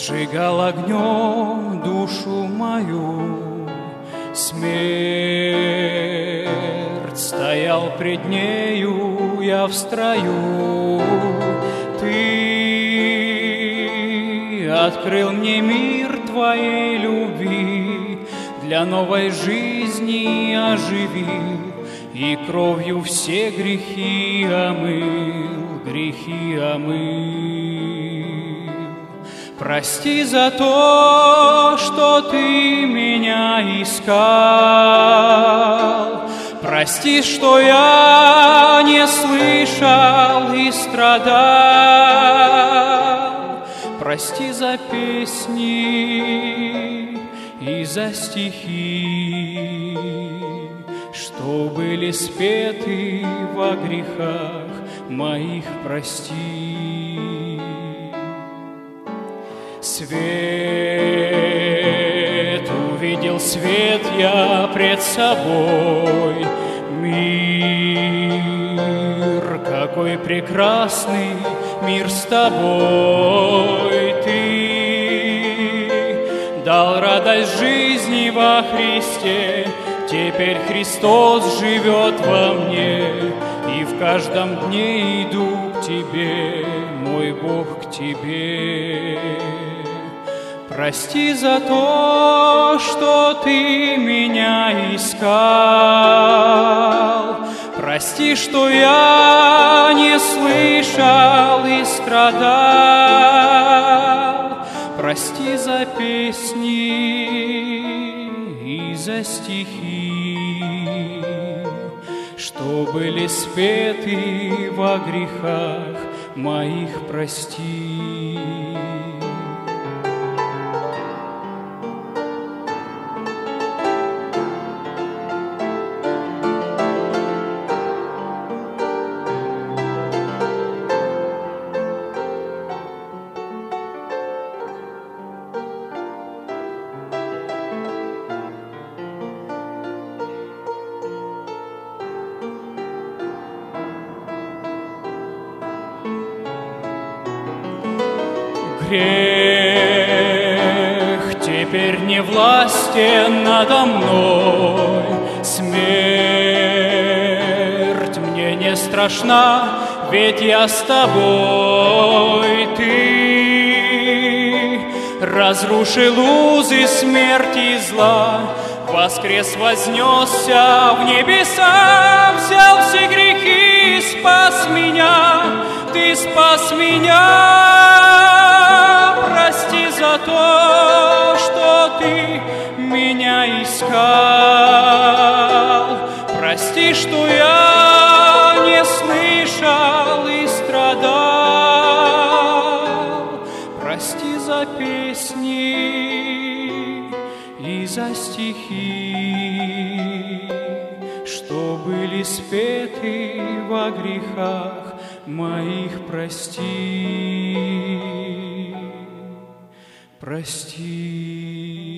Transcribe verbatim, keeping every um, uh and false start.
сжигал огнем душу мою. Смерть, стоял пред нею я в строю. Ты открыл мне мир Твоей любви, для новой жизни оживил и кровью все грехи омыл, грехи омыл. Прости за то, что Ты меня искал. Прости, что я не слышал и страдал. Прости за песни и за стихи, что были спеты во грехах моих, прости. Свет, увидел свет я пред собой, мир, какой прекрасный мир с Тобой. Ты дал радость жизни во Христе, теперь Христос живет во мне, и в каждом дне иду к Тебе, мой Бог, к Тебе. Прости за то, что Ты меня искал. Прости, что я не слышал и страдал. Прости за песни и за стихи, что были спеты во грехах моих, прости. Грех теперь не властен надо мной, смерть мне не страшна, ведь я с Тобой. Ты разрушил узы смерти и зла, воскрес, вознесся в небеса, взял все грехи и спас меня. Ты спас меня. Прости за то, что Ты меня искал. Прости, что я не слышал и страдал. Прости за песни и за стихи, что были спеты во грехах моих, прости. Прости.